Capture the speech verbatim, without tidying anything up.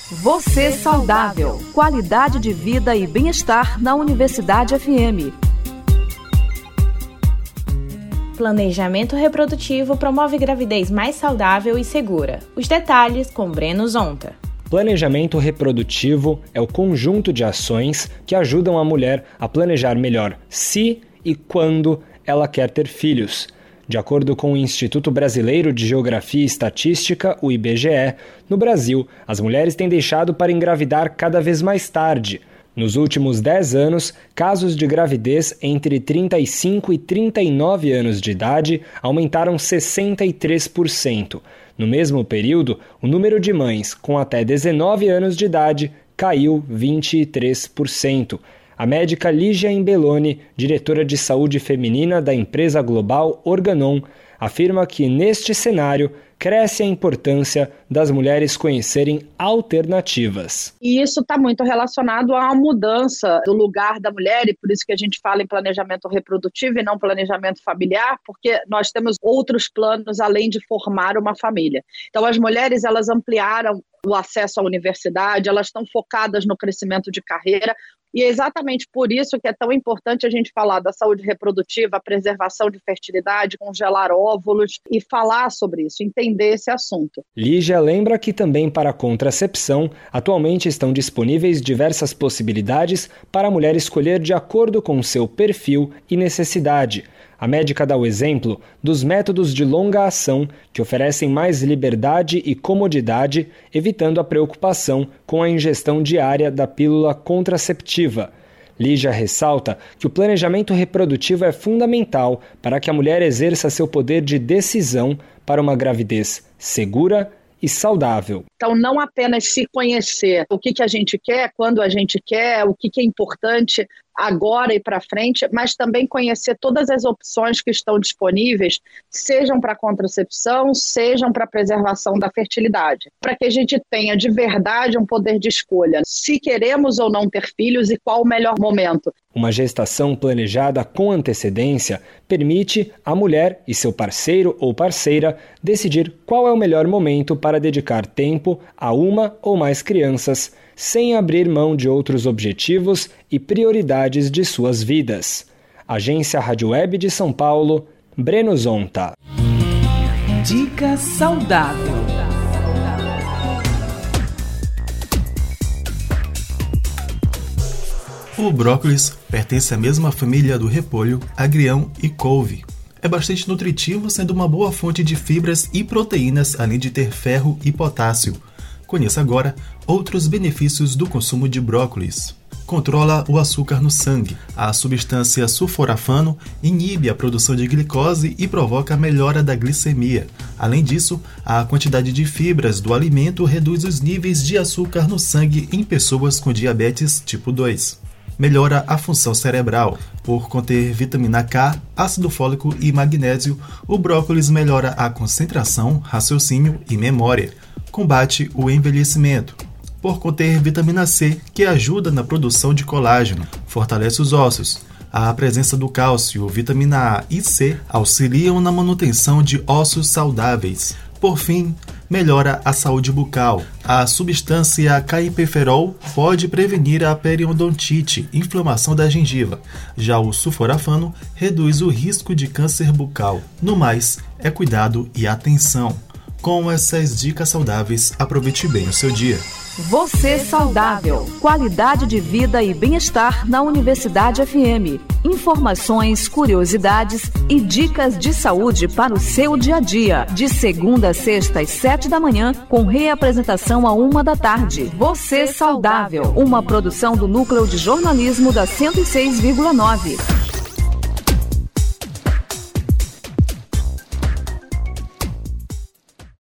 Você saudável. Qualidade de vida e bem-estar na Universidade F M. Planejamento reprodutivo promove gravidez mais saudável e segura. Os detalhes com Breno Zonta. Planejamento reprodutivo é o conjunto de ações que ajudam a mulher a planejar melhor se e quando ela quer ter filhos. De acordo com o Instituto Brasileiro de Geografia e Estatística, o I B G E, no Brasil, as mulheres têm deixado para engravidar cada vez mais tarde. Nos últimos dez anos, casos de gravidez entre trinta e cinco e trinta e nove anos de idade aumentaram sessenta e três por cento. No mesmo período, o número de mães com até dezenove anos de idade caiu vinte e três por cento. A médica Lígia Imbeloni, diretora de saúde feminina da empresa global Organon, afirma que, neste cenário, cresce a importância das mulheres conhecerem alternativas. E isso está muito relacionado à mudança do lugar da mulher, e por isso que a gente fala em planejamento reprodutivo e não planejamento familiar, porque nós temos outros planos além de formar uma família. Então, as mulheres, elas ampliaram o acesso à universidade, elas estão focadas no crescimento de carreira, e é exatamente por isso que é tão importante a gente falar da saúde reprodutiva, a preservação de fertilidade, congelar óvulos e falar sobre isso, entender esse assunto. Lígia lembra que também para a contracepção, atualmente estão disponíveis diversas possibilidades para a mulher escolher de acordo com seu perfil e necessidade. A médica dá o exemplo dos métodos de longa ação que oferecem mais liberdade e comodidade, evitando a preocupação com a ingestão diária da pílula contraceptiva. Lígia ressalta que o planejamento reprodutivo é fundamental para que a mulher exerça seu poder de decisão para uma gravidez segura e saudável. Então, não apenas se conhecer o que, que a gente quer, quando a gente quer, o que, que é importante agora e para frente, mas também conhecer todas as opções que estão disponíveis, sejam para contracepção, sejam para preservação da fertilidade, para que a gente tenha de verdade um poder de escolha, se queremos ou não ter filhos e qual o melhor momento. Uma gestação planejada com antecedência permite à mulher e seu parceiro ou parceira decidir qual é o melhor momento para dedicar tempo a uma ou mais crianças, sem abrir mão de outros objetivos e prioridades de suas vidas. Agência Rádio Web de São Paulo, Breno Zonta. Dica saudável. O brócolis pertence à mesma família do repolho, agrião e couve. É bastante nutritivo, sendo uma boa fonte de fibras e proteínas, além de ter ferro e potássio. Conheça agora outros benefícios do consumo de brócolis. Controla o açúcar no sangue. A substância sulforafano inibe a produção de glicose e provoca a melhora da glicemia. Além disso, a quantidade de fibras do alimento reduz os níveis de açúcar no sangue em pessoas com diabetes tipo dois. Melhora a função cerebral. Por conter vitamina K, ácido fólico e magnésio, o brócolis melhora a concentração, raciocínio e memória. Combate o envelhecimento. Por conter vitamina C, que ajuda na produção de colágeno, fortalece os ossos. A presença do cálcio, vitamina A e C auxiliam na manutenção de ossos saudáveis. Por fim, melhora a saúde bucal. A substância caipifenol pode prevenir a periodontite, inflamação da gengiva. Já o sulforafano reduz o risco de câncer bucal. No mais, é cuidado e atenção. Com essas dicas saudáveis, aproveite bem o seu dia. Você saudável. Qualidade de vida e bem-estar na Universidade F M. Informações, curiosidades e dicas de saúde para o seu dia a dia. De segunda a sexta às sete da manhã, com reapresentação à uma da tarde. Você saudável. Uma produção do Núcleo de Jornalismo da cento e seis vírgula nove.